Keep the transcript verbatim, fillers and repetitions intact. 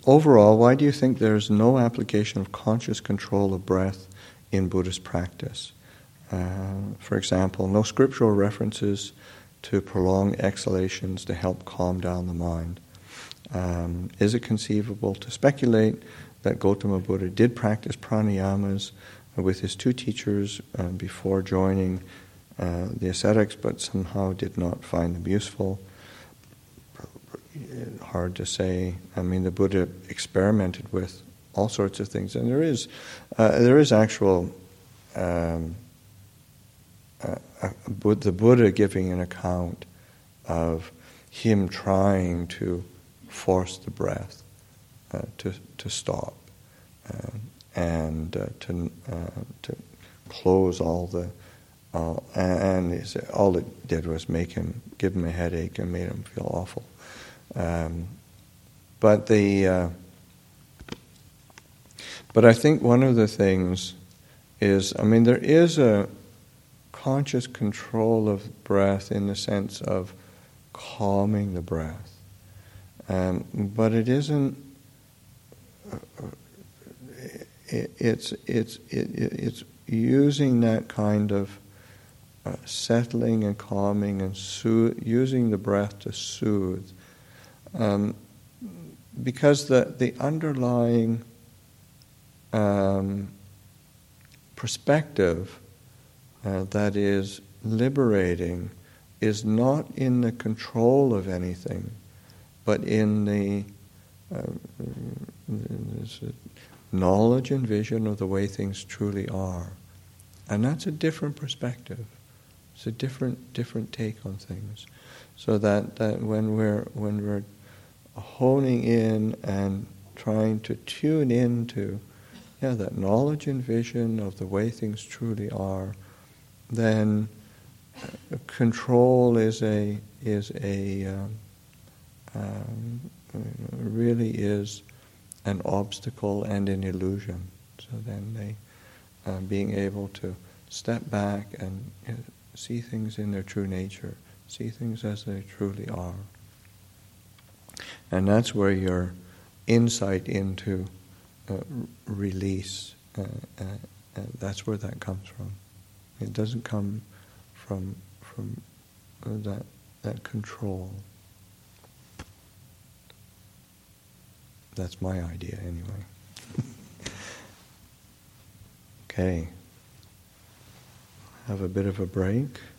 overall, why do you think there's no application of conscious control of breath in Buddhist practice? Uh, for example, no scriptural references to prolonged exhalations to help calm down the mind. Um, is it conceivable to speculate that Gautama Buddha did practice pranayamas with his two teachers uh, before joining uh, the ascetics, but somehow did not find them useful? Hard to say. I mean, the Buddha experimented with all sorts of things, and there is uh, there is actual um, uh, uh, the Buddha giving an account of him trying to force the breath uh, to to stop uh, and uh, to uh, to close all the uh, and he said all it did was make him give him a headache and made him feel awful. Um, but the uh, but I think one of the things is, I mean, there is a conscious control of breath in the sense of calming the breath, um, but it isn't. Uh, it, it's it's it, it's using that kind of uh, settling and calming and soothe, using the breath to soothe. Um, because the, the underlying um, perspective uh, that is liberating is not in the control of anything, but in the uh, knowledge and vision of the way things truly are. And that's a different perspective. It's a different different take on things. So that, that when we're when we're honing in and trying to tune into yeah, that knowledge and vision of the way things truly are, then uh, control is a is a um, um, really is an obstacle and an illusion. So then they uh, being able to step back and uh, see things in their true nature, see things as they truly are. And that's where your insight into uh, release, uh, uh, uh, that's where that comes from. It doesn't come from from uh, that that control. That's my idea, anyway. Okay. Have a bit of a break.